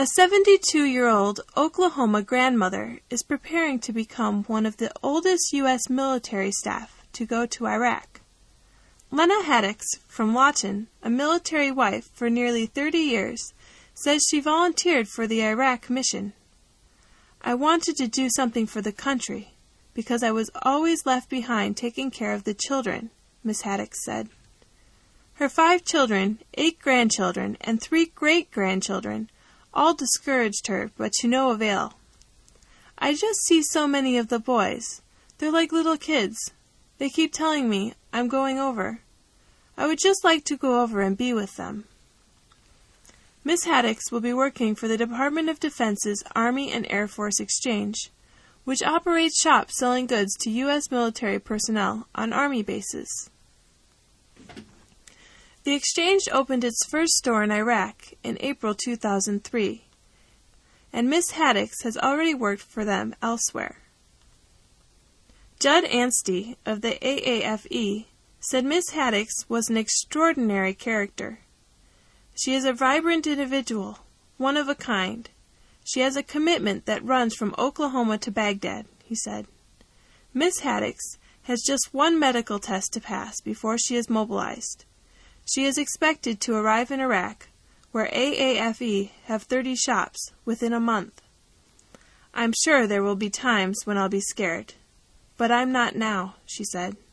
A 72-year-old Oklahoma grandmother is preparing to become one of the oldest U.S. military staff to go to Iraq. Lena Haddix from Lawton, a military wife for nearly 30 years, says she volunteered for the Iraq mission. "I wanted to do something for the country because I was always left behind taking care of the children," Miss Haddix said. Her 5 children, 8 grandchildren, and 3 great-grandchildren all discouraged her, but to no avail. "I just see so many of the boys. They're like little kids. They keep telling me I'm going over. I would just like to go over and be with them." Miss Haddix will be working for the Department of Defense's Army and Air Force Exchange, which operates shops selling goods to U.S. military personnel on Army bases. The exchange opened its first store in Iraq in April 2003, and Miss Haddix has already worked for them elsewhere. Judd Anstey of the AAFE said Miss Haddix was an extraordinary character. "She is a vibrant individual, one of a kind. She has a commitment that runs from Oklahoma to Baghdad," he said. Miss Haddix has just one medical test to pass before she is mobilized. She is expected to arrive in Iraq, where AAFE have 30 shops, within a month. "I'm sure there will be times when I'll be scared, but I'm not now," she said.